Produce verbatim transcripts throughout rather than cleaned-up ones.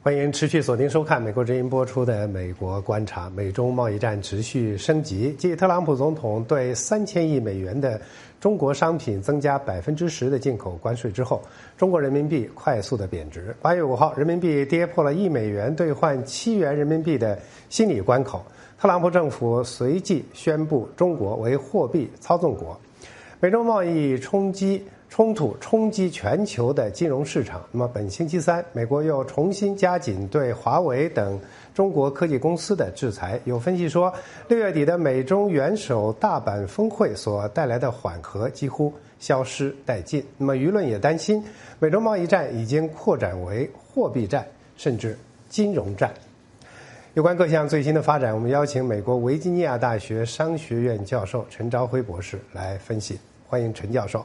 欢迎持续锁定收看美国之音播出的《美国观察》。美中贸易战持续升级，继特朗普总统对三千亿美元的中国商品增加百分之十的进口关税之后，中国人民币快速的贬值。八月五号，人民币跌破了一美元兑换七元人民币的心理关口。特朗普政府随即宣布中国为货币操纵国。美中贸易冲击冲突冲击全球的金融市场。那么本星期三，美国又重新加紧对华为等中国科技公司的制裁。有分析说，六月底的美中元首大阪峰会所带来的缓和几乎消失殆尽。那么舆论也担心，美中贸易战已经扩展为货币战，甚至金融战。有关各项最新的发展，我们邀请美国维吉尼亚大学商学院教授陈朝辉博士来分析。欢迎陈教授。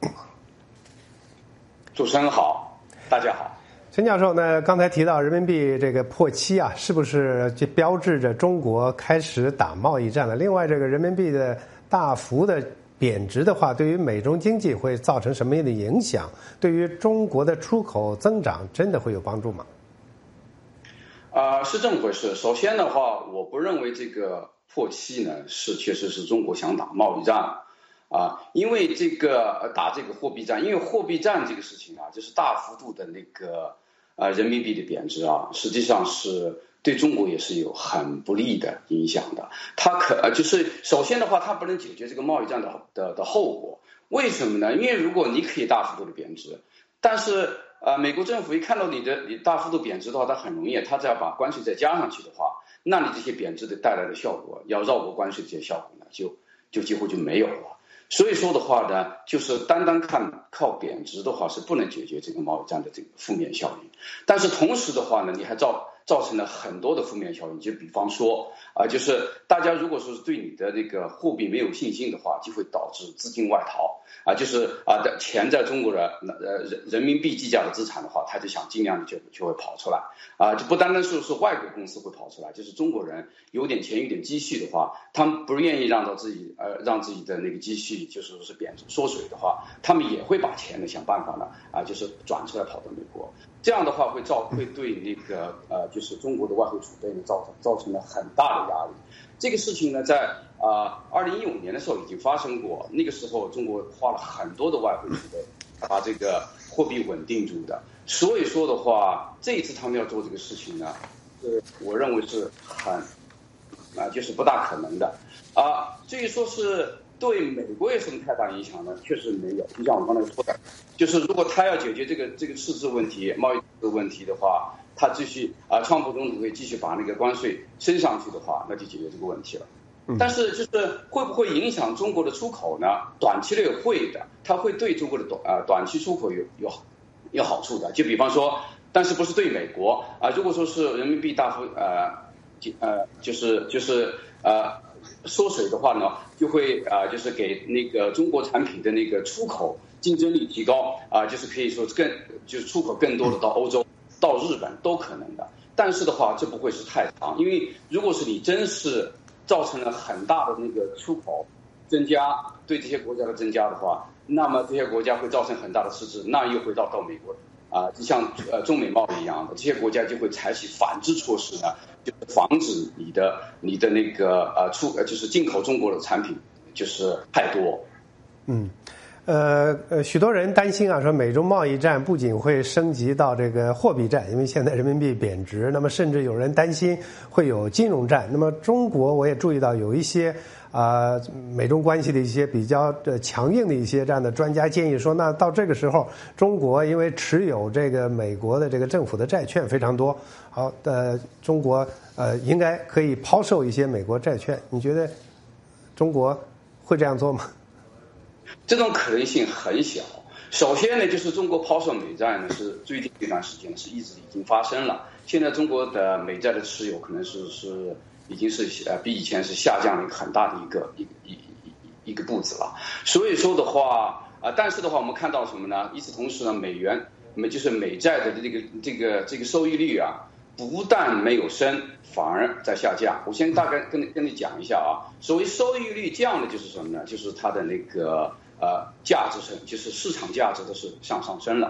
主持人好，大家好。 陈教授呢，刚才提到人民币这个破七啊，是不是就标志着中国开始打贸易战了？另外，这个人民币的大幅的贬值的话，对于美中经济会造成什么样的影响？对于中国的出口增长真的会有帮助吗？ 啊、呃，是这么回事。首先的话，我不认为这个破七呢是确实是中国想打贸易战。啊，因为这个打这个货币战，因为货币战这个事情啊，就是大幅度的那个呃人民币的贬值啊，实际上是对中国也是有很不利的影响的。它可就是首先的话，它不能解决这个贸易战的的的后果。为什么呢？因为如果你可以大幅度的贬值，但是呃美国政府一看到你的你大幅度贬值的话，它很容易，它只要把关税再加上去的话，那你这些贬值的带来的效果，要绕过关税这些效果呢，就就几乎就没有了。所以说的话呢，就是单单看靠贬值的话是不能解决这个贸易战的这个负面效应。但是同时的话呢，你还造造成了很多的负面效应，就比方说啊、呃，就是大家如果说是对你的那个货币没有信心的话，就会导致资金外逃啊、呃，就是啊的、呃、钱在中国的呃人人民币计价的资产的话，他就想尽量的就就会跑出来啊、呃，就不单单是是外国公司会跑出来，就是中国人有点钱有点积蓄的话，他们不愿意让到自己呃让自己的那个积蓄就是说是贬值缩水的话，他们也会把钱呢想办法呢啊、呃、就是转出来跑到美国。这样的话会造会对那个呃就是中国的外汇储备呢造成造成了很大的压力。这个事情呢在啊二零一五年的时候已经发生过，那个时候中国花了很多的外汇储备把这个货币稳定住的。所以说的话，这一次他们要做这个事情呢，呃我认为是很啊、呃、就是不大可能的啊。至于说是对美国有什么太大影响呢？确实没有。就像我刚才说的，就是如果他要解决这个这个赤字问题、贸易的问题的话，他继续啊，川普总统会继续把那个关税升上去的话，那就解决这个问题了。但是就是会不会影响中国的出口呢？短期内会的，它会对中国的短啊短期出口有有有好处的。就比方说，但是不是对美国啊？如果说是人民币大幅呃呃就是就是呃。缩水的话呢，就会啊、呃，就是给那个中国产品的那个出口竞争力提高啊、呃，就是可以说更就是出口更多的到欧洲、到日本都可能的。但是的话，这不会是太长，因为如果是你真是造成了很大的那个出口增加，对这些国家的增加的话，那么这些国家会造成很大的赤字，那又会到到美国啊、呃，就像呃中美贸易一样的，这些国家就会采取反制措施呢。就是防止你的你的那个呃出呃就是进口中国的产品就是太多。 嗯，呃呃，许多人担心啊，说美中贸易战不仅会升级到这个货币战，因为现在人民币贬值，那么甚至有人担心会有金融战。那么中国我也注意到有一些啊、呃、美中关系的一些比较呃强硬的一些这样的专家建议说，那到这个时候，中国因为持有这个美国的这个政府的债券非常多，好呃中国呃应该可以抛售一些美国债券。你觉得中国会这样做吗？ 这种可能性很小。首先呢，就是中国抛售美债呢，是最近一段时间是一直已经发生了。现在中国的美债的持有可能是是已经是呃比以前是下降了一个很大的一个一一一一个步子了。所以说的话啊、呃，但是的话，我们看到什么呢？与此同时呢，美元美就是美债的这个这个这个收益率啊，不但没有升，反而在下降。我先大概跟你跟你讲一下啊，所谓收益率降的就是什么呢？就是它的那个呃价值升，就是市场价值都是向上升了。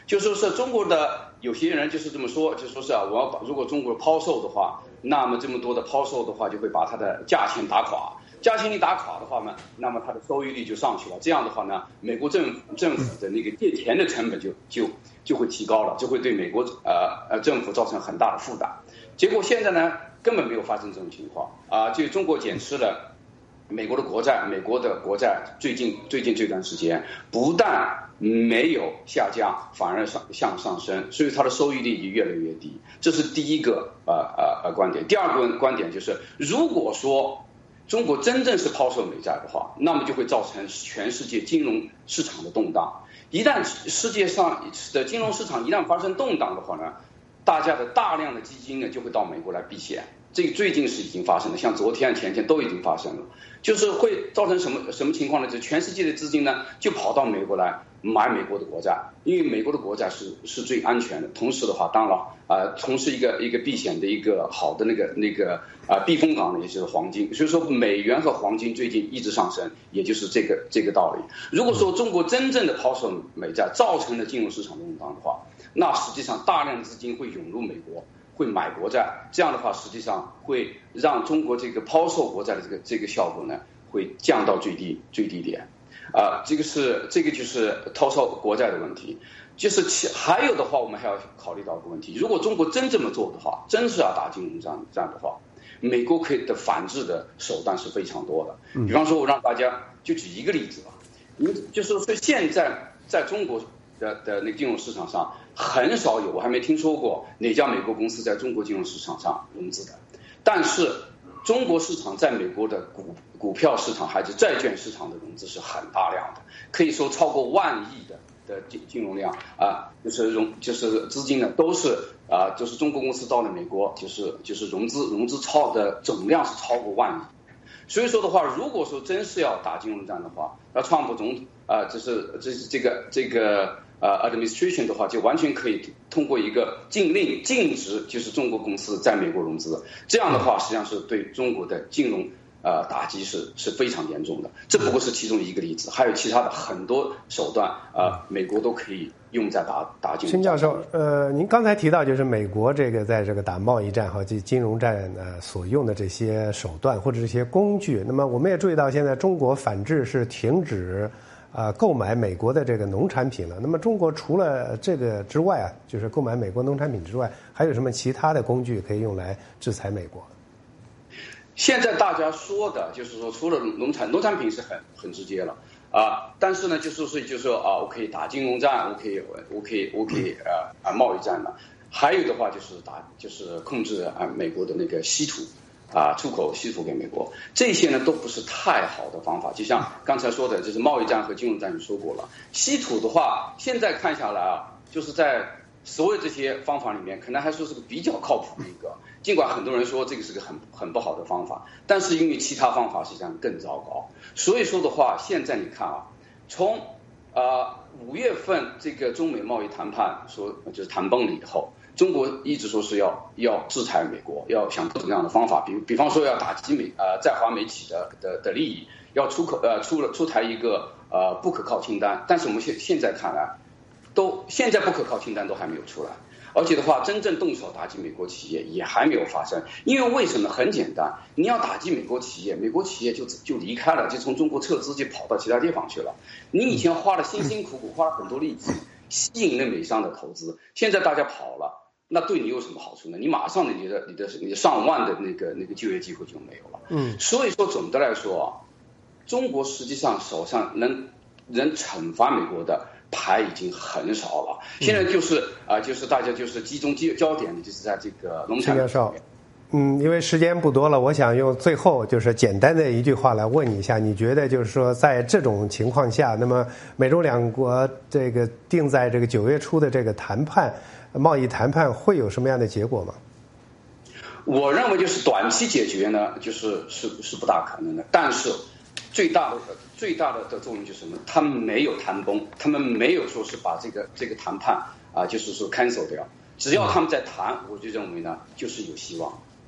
就说是中国的有些人就是这么说，就说是啊，我要把如果中国抛售的话，那么这么多的抛售的话，就会把它的价钱打垮。价钱一打垮的话呢，那么它的收益率就上去了。这样的话呢，美国政府政府的那个借钱的成本就就就会提高了，就会对美国呃呃政府造成很大的负担。结果现在呢，根本没有发生这种情况啊！就中国减持了美国的国债，美国的国债最近最近这段时间不但没有下降，反而上向上升，所以它的收益率也越来越低。这是第一个呃呃呃观点。第二个观点就是，如果说中国真正是抛售美债的话，那么就会造成全世界金融市场的动荡。一旦世界上的金融市场一旦发生动荡的话呢，大家的大量的基金呢就会到美国来避险。这个最近是已经发生了，像昨天、前天都已经发生了，就是会造成什么什么情况呢？就全世界的资金呢就跑到美国来买美国的国债，因为美国的国债是是最安全的。同时的话，当然啊，从事一个一个避险的一个好的那个那个啊避风港呢，也就是黄金。所以说，美元和黄金最近一直上升，也就是这个这个道理。如果说中国真正的抛售美债造成了金融市场动荡的话，那实际上大量的资金会涌入美国，会买国债，这样的话实际上会让中国这个抛售国债的这个这个效果呢会降到最低最低点啊、呃，这个是这个就是抛售国债的问题。就是其还有的话，我们还要考虑到一个问题，如果中国真这么做的话，真是要打金融战战的话，美国可以的反制的手段是非常多的。比方说，我让大家就举一个例子吧，你就是说现在在中国的的那个金融市场上很少有，我还没听说过哪家美国公司在中国金融市场上融资的。但是中国市场在美国的股股票市场还是债券市场的融资是很大量的，可以说超过万亿的的金金融量啊，就是融就是资金呢都是啊，就是中国公司到了美国，就是就是融资融资超的总量是超过万亿。所以说的话，如果说真是要打金融战的话，那川普总啊，这是这是这个这个呃 administration 的话，就完全可以通过一个禁令禁止，就是中国公司在美国融资。这样的话，实际上是对中国的金融呃打击是是非常严重的。这不过是其中一个例子，还有其他的很多手段啊、呃，美国都可以用在打打金融战。 辛教授，呃，您刚才提到就是美国这个在这个打贸易战和这金融战呃所用的这些手段或者这些工具，那么我们也注意到现在中国反制是停止啊、呃，购买美国的这个农产品了。那么中国除了这个之外啊，就是购买美国农产品之外，还有什么其他的工具可以用来制裁美国？ 现在大家说的就是说，除了农产农产品是很很直接了啊，但是呢，就是说就是说啊，我可以打金融战，我可以我可以我可以呃啊贸易战了。还有的话就是打就是控制啊美国的那个稀土。啊，出口稀土给美国，这些呢都不是太好的方法。就像刚才说的，就是贸易战和金融战，你说过了。稀土的话，现在看下来啊，就是在所有这些方法里面，可能还说是个比较靠谱的一个。尽管很多人说这个是个很很不好的方法，但是因为其他方法实际上更糟糕。所以说的话，现在你看啊，从呃五月份这个中美贸易谈判说就是谈崩了以后。中国一直说是要要制裁美国，要想各种各样的方法，比比方说要打击美呃在华美企的的的利益，要出口呃出了出台一个呃不可靠清单。但是我们现现在看来，都现在不可靠清单都还没有出来，而且的话，真正动手打击美国企业也还没有发生。因为为什么？很简单，你要打击美国企业，美国企业就就离开了，就从中国撤资，就跑到其他地方去了。你以前花了辛辛苦苦，花了很多力气，吸引了美商的投资，现在大家跑了。那对你有什么好处呢？你马上的你的你的你的上万的那个那个就业机会就没有了。嗯，所以说总的来说啊，中国实际上手上能能惩罚美国的牌已经很少了。现在就是啊、呃，就是大家就是集中焦点的就是在这个农产品上面。 嗯，因为时间不多了，我想用最后就是简单的一句话来问你一下，你觉得就是说在这种情况下，那么美中两国这个定在这个九月初的这个谈判贸易谈判会有什么样的结果吗？ 我认为就是短期解决呢，就是是是不大可能的。但是最大的最大的的作用就是什么？他们没有谈崩，他们没有说是把这个这个谈判啊，就是说 cancel 掉。只要他们在谈，我就认为呢，就是有希望。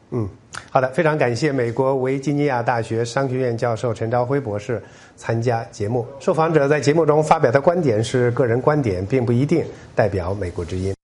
嗯，好的，非常感谢美国维吉尼亚大学商学院教授陈朝辉博士参加节目。受访者在节目中发表的观点是个人观点，并不一定代表美国之音。